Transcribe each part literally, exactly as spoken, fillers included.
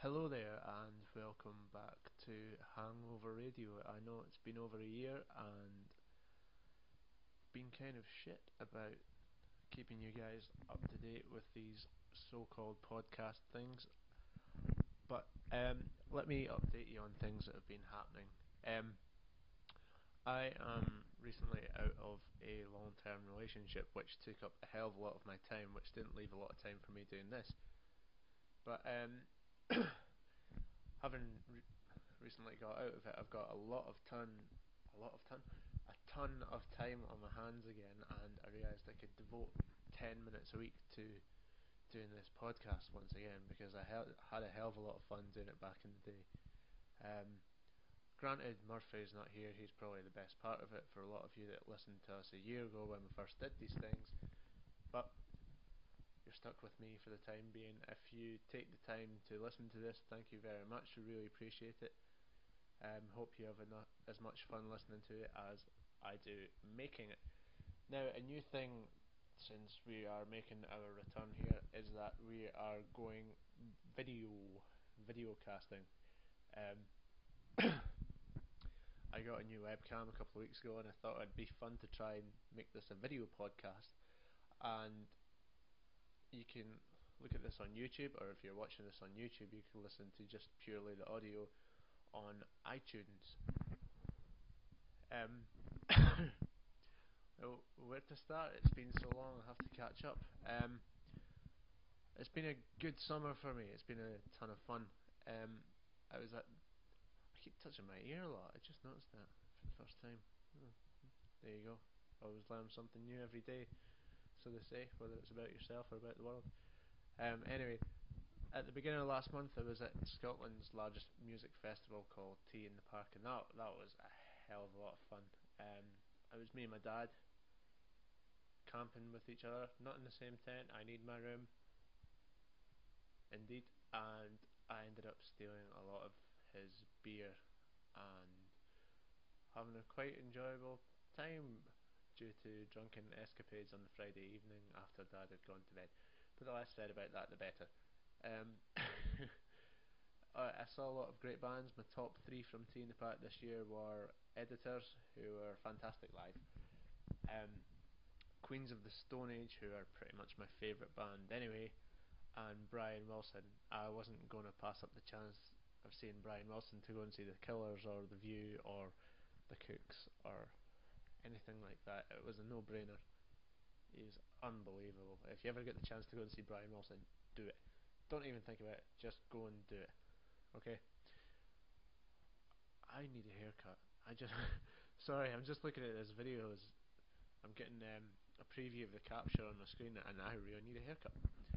Hello there, and welcome back to Hangover Radio. I know it's been over a year and been kind of shit about keeping you guys up to date with these so-called podcast things, but um, let me update you on things that have been happening. Um, I am recently out of a long-term relationship which took up a hell of a lot of my time, which didn't leave a lot of time for me doing this. But um, having re- recently got out of it, I've got a lot of ton, a lot of ton, a ton of time on my hands again, and I realised I could devote ten minutes a week to doing this podcast once again because I hel- had a hell of a lot of fun doing it back in the day. Um, granted, Murphy's not here; he's probably the best part of it for a lot of you that listened to us a year ago when we first did these things, but you're stuck with me for the time being. If you take the time to listen to this, thank you very much. We really appreciate it. Um, hope you have enough, as much fun listening to it as I do making it. Now, a new thing since we are making our return here is that we are going video, video casting. Um, I got a new webcam a couple of weeks ago, and I thought it'd be fun to try and make this a video podcast. And you can look at this on YouTube, or if you're watching this on YouTube, you can listen to just purely the audio on iTunes. Um, well, where to start? It's been so long, I have to catch up. Um, it's been a good summer for me. It's been a ton of fun. Um, I was at. I keep touching my ear a lot. I just noticed that for the first time. Oh, there you go. Always learn something new every day, so they say, whether it's about yourself or about the world. Um, anyway, at the beginning of last month, I was at Scotland's largest music festival called Tea in the Park, and that that was a hell of a lot of fun. Um, it was me and my dad camping with each other, not in the same tent. I need my room, indeed, and I ended up stealing a lot of his beer and having a quite enjoyable time due to drunken escapades on the Friday evening after Dad had gone to bed. But the less said about that, the better. Um, I saw a lot of great bands. My top three from Tea in the Park this year were Editors, who were fantastic live, um, Queens of the Stone Age, who are pretty much my favourite band anyway, and Brian Wilson. I wasn't going to pass up the chance of seeing Brian Wilson to go and see the Killers or The View or the Cooks or anything like that. It was a no-brainer. He's unbelievable. If you ever get the chance to go and see Brian Wilson, do it. Don't even think about it. Just go and do it. Okay? I need a haircut. I just... Sorry, I'm just looking at this video. As I'm getting um, a preview of the capture on my screen, and I really need a haircut.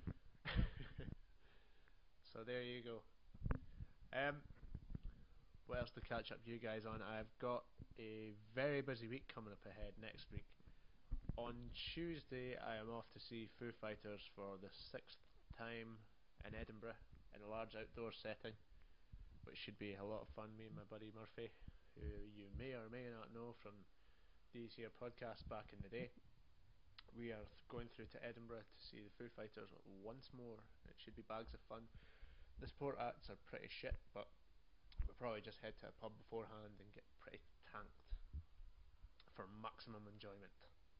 So there you go. Um, what else to catch up you guys on? I've got a very busy week coming up ahead next week. On Tuesday, I am off to see Foo Fighters for the sixth time in Edinburgh in a large outdoor setting, which should be a lot of fun. Me and my buddy Murphy, who you may or may not know from these here podcasts back in the day, we are th- going through to Edinburgh to see the Foo Fighters once more. It should be bags of fun. The support acts are pretty shit, but we'll probably just head to a pub beforehand and get pretty tanked for maximum enjoyment.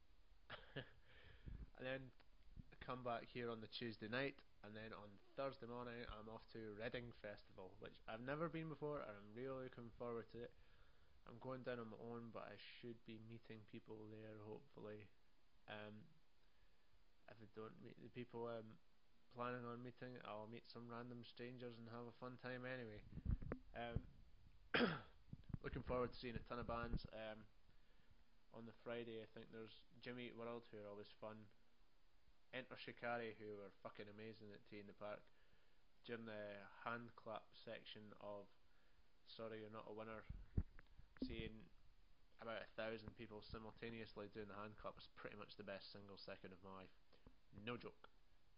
And then come back here on the Tuesday night, and then on Thursday morning I'm off to Reading Festival, which I've never been before, and I'm really looking forward to it. I'm going down on my own, but I should be meeting people there, hopefully. Um, if I don't meet the people I'm planning on meeting, I'll meet some random strangers and have a fun time anyway. Um, looking forward to seeing a ton of bands. Um, on the Friday, I think there's Jimmy Eat World, who are always fun. Enter Shikari, who are fucking amazing at Tea in the Park. During the hand clap section of Sorry You're Not a Winner, seeing about a thousand people simultaneously doing the hand clap is pretty much the best single second of my life. No joke.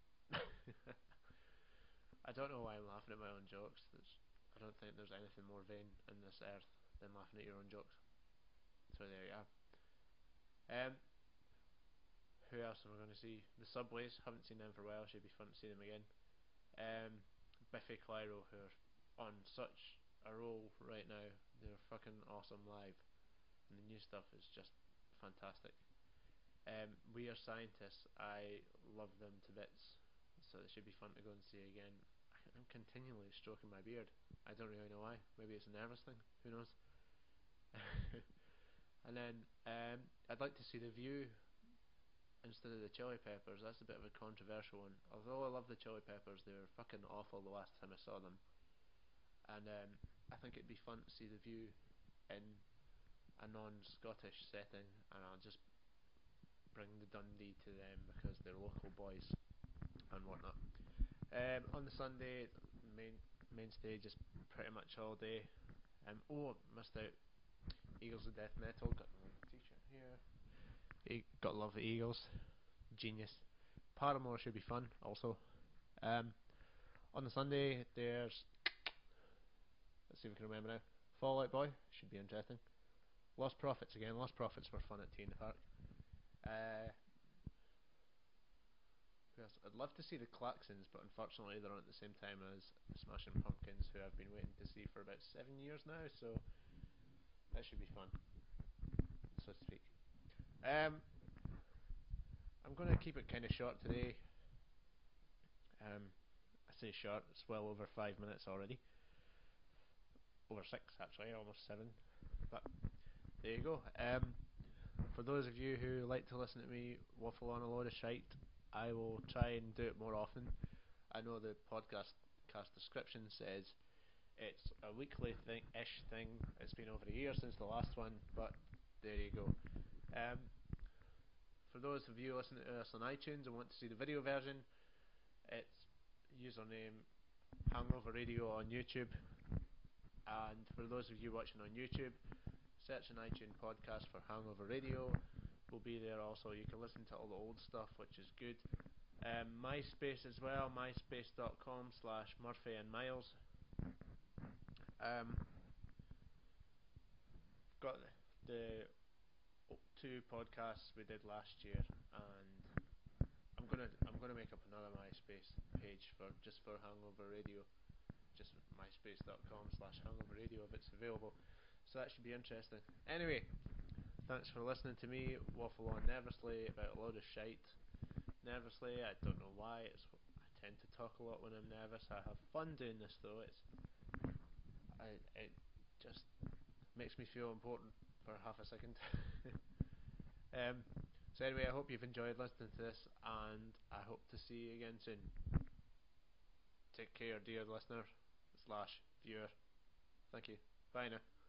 I don't know why I'm laughing at my own jokes. There's, I don't think there's anything more vain in this earth than laughing at your own jokes. So there you are. Um, who else am I going to see? The Subways. Haven't seen them for a while. Should be fun to see them again. Um, my Murphy Clyro, who are on such a roll right now. They're fucking awesome live, and the new stuff is just fantastic. Um, We Are Scientists, I love them to bits, so it should be fun to go and see again. I'm continually stroking my beard. I don't really know why. Maybe it's a nervous thing. Who knows? And then um, I'd like to see The View instead of the Chili Peppers. That's a bit of a controversial one. Although I love the Chili Peppers, they were fucking awful the last time I saw them. And um, I think it'd be fun to see The View in a non-Scottish setting, and I'll just bring the Dundee to them because they're local boys and whatnot. Um, on the Sunday, main main stage is pretty much all day. Um, oh, missed out. Eagles of Death Metal. Got my t-shirt here. E- got to love the Eagles. Genius. Paramore should be fun also. Um, on the Sunday, there's, let's see if we can remember now, Fall Out Boy. Should be interesting. Lost Prophets again. Lost Prophets were fun at T in the Park. Uh, who else? I'd love to see the Klaxons, but unfortunately they're on at the same time as Smashing Pumpkins, who I've been waiting to see for about seven years now, so that should be fun, so to speak. Um, I'm going to keep it kind of short today. Um, I say short, it's well over five minutes already. Over six actually, almost seven. But there you go. Um, for those of you who like to listen to me waffle on a load of shite, I will try and do it more often. I know the podcast cast description says it's a weekly thing ish thing. It's been over a year since the last one, but there you go. Um, for those of you listening to us on iTunes and want to see the video version, it's username Hangover Radio on YouTube. And for those of you watching on YouTube, search an iTunes podcast for Hangover Radio. Will be there also. You can listen to all the old stuff, which is good. Um, MySpace as well, myspace.com slash Murphy and Miles. Um, got the two podcasts we did last year, and I'm gonna I'm gonna make up another MySpace page for just for Hangover Radio, just myspace.com slash Hangover Radio if it's available. So that should be interesting. Anyway, thanks for listening to me waffle on nervously about a load of shite. Nervously, I don't know why. It's I tend to talk a lot when I'm nervous. I have fun doing this though. It's I it just makes me feel important for half a second. um, so anyway, I hope you've enjoyed listening to this, and I hope to see you again soon. Take care, dear listener slash viewer. Thank you. Bye now.